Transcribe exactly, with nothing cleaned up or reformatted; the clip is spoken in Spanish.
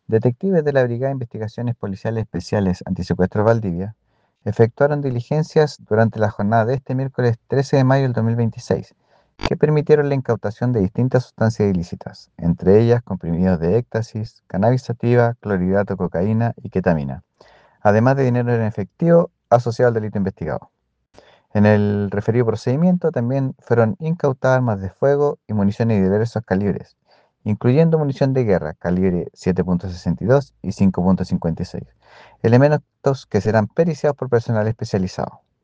Detectives de la Brigada de Investigaciones Policiales Especiales Antisecuestro Valdivia efectuaron diligencias durante la jornada de este miércoles trece de mayo del dos mil veintiséis, que permitieron la incautación de distintas sustancias ilícitas, entre ellas comprimidos de éxtasis, cannabis sativa, clorhidrato, cocaína y ketamina, además de dinero en efectivo asociado al delito investigado. En el referido procedimiento también fueron incautadas armas de fuego y municiones de diversos calibres, incluyendo munición de guerra calibre siete punto sesenta y dos y cinco punto cincuenta y seis, elementos que serán periciados por personal especializado.